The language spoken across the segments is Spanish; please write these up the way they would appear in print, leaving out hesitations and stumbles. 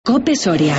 COPE Soria.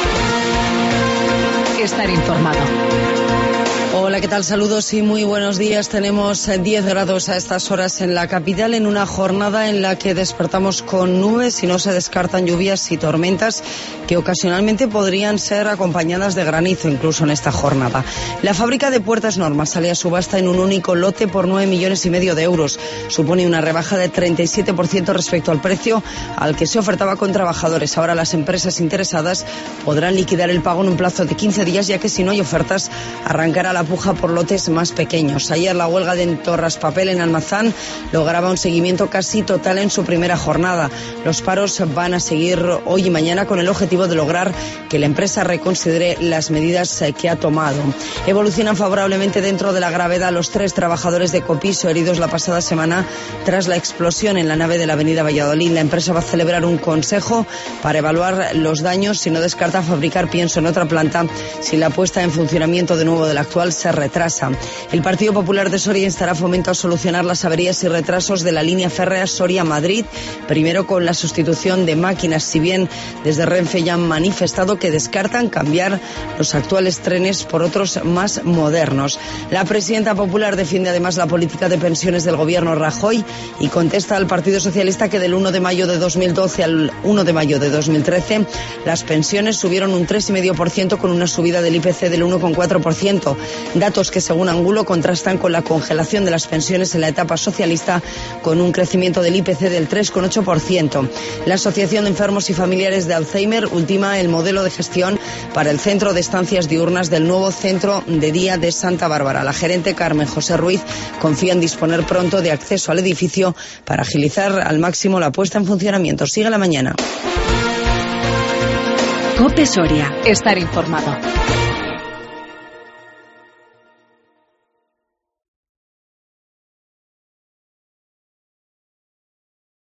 Estar informado. Hola, ¿qué tal? Saludos y muy buenos días. Tenemos 10 grados a estas horas en la capital, en una jornada en la que despertamos con nubes y no se descartan lluvias y tormentas que ocasionalmente podrían ser acompañadas de granizo incluso en esta jornada. La fábrica de Puertas Normas sale a subasta en un único lote por 9,5 millones de euros. Supone una rebaja de 37% respecto al precio al que se ofertaba con trabajadores. Ahora las empresas interesadas podrán liquidar el pago en un plazo de 15 días, ya que si no hay ofertas arrancará la puja por lotes más pequeños. Ayer la huelga de Torras Papel en Almazán lograba un seguimiento casi total en su primera jornada. Los paros van a seguir hoy y mañana con el objetivo de lograr que la empresa reconsidere las medidas que ha tomado. Evolucionan favorablemente dentro de la gravedad los 3 trabajadores de Copiso heridos la pasada semana tras la explosión en la nave de la avenida Valladolid. La empresa va a celebrar un consejo para evaluar los daños y no descarta fabricar pienso en otra planta si la puesta en funcionamiento de nuevo de la actual se retrasa. El Partido Popular de Soria instará a Fomento a solucionar las averías y retrasos de la línea férrea Soria-Madrid, primero con la sustitución de máquinas, si bien desde Renfe ya han manifestado que descartan cambiar los actuales trenes por otros más modernos. La presidenta popular defiende además la política de pensiones del gobierno Rajoy y contesta al Partido Socialista que del 1 de mayo de 2012 al 1 de mayo de 2013 las pensiones subieron un 3,5% con una subida del IPC del 1,4%. Datos que según Angulo contrastan con la congelación de las pensiones en la etapa socialista con un crecimiento del IPC del 3,8%. La Asociación de Enfermos y Familiares de Alzheimer ultima el modelo de gestión para el centro de estancias diurnas del nuevo centro de día de Santa Bárbara. La gerente Carmen José Ruiz confía en disponer pronto de acceso al edificio para agilizar al máximo la puesta en funcionamiento. Sigue la mañana. COPE Soria. Estar informado.